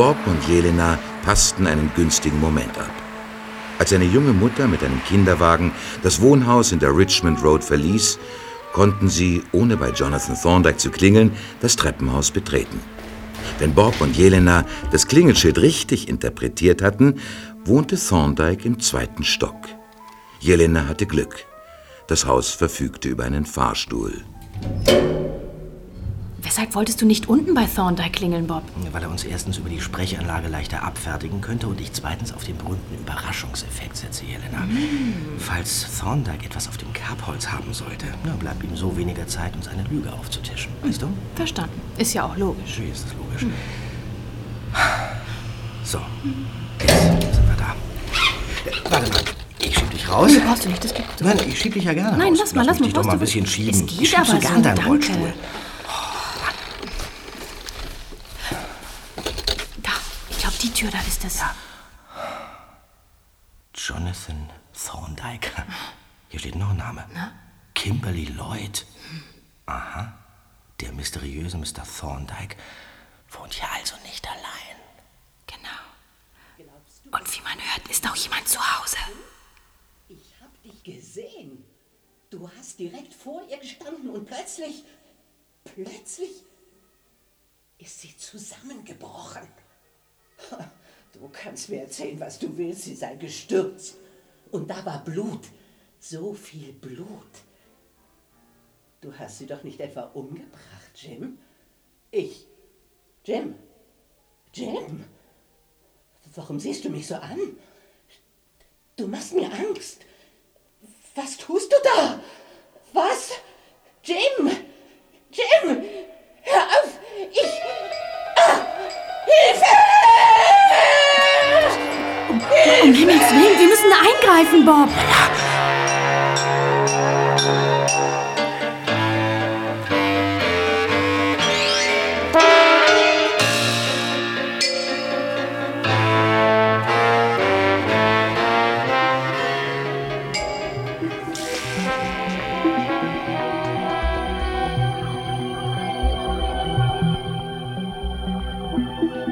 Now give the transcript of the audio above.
Bob und Jelena passten einen günstigen Moment ab. Als eine junge Mutter mit einem Kinderwagen das Wohnhaus in der Richmond Road verließ, konnten sie, ohne bei Jonathan Thorndyke zu klingeln, das Treppenhaus betreten. Wenn Bob und Jelena das Klingelschild richtig interpretiert hatten, wohnte Thorndyke im 2. Stock. Jelena hatte Glück. Das Haus verfügte über einen Fahrstuhl. Weshalb wolltest du nicht unten bei Thorndyke klingeln, Bob? Weil er uns erstens über die Sprechanlage leichter abfertigen könnte und ich zweitens auf den berühmten Überraschungseffekt setze, Jelena. Falls Thorndyke etwas auf dem Kerbholz haben sollte, bleibt ihm so weniger Zeit, uns eine Lüge aufzutischen. Weißt du? Verstanden. Ist ja auch logisch. Natürlich ist es logisch. So, jetzt sind wir da. Warte mal, ich schieb dich raus. Nee, brauchst du nicht, das geht. Nein, ich schieb dich ja gerne Nein, raus. lass mal. Dich doch mal ein bisschen schieben. Es geht ich schieb aber sogar so, in deinen danke. Rollstuhl. Da, ich glaube, die Tür, da ist es. Ja. Jonathan Thorndyke. Hier steht noch ein Name. Na? Kimberly Lloyd. Aha. Der mysteriöse Mr. Thorndyke wohnt hier also nicht allein. Genau. Und wie man hört, ist auch jemand zu Hause. Ich hab dich gesehen. Du hast direkt vor ihr gestanden und plötzlich ist sie zusammengebrochen. Du kannst mir erzählen, was du willst, sie sei gestürzt. Und da war Blut, so viel Blut. Du hast sie doch nicht etwa umgebracht, Jim? Jim? Warum siehst du mich so an? Du machst mir Angst. Was tust du da? Was? Jim! Hör auf! Hilfe! Um Himmels Willen, wir müssen eingreifen, Bob. Ja,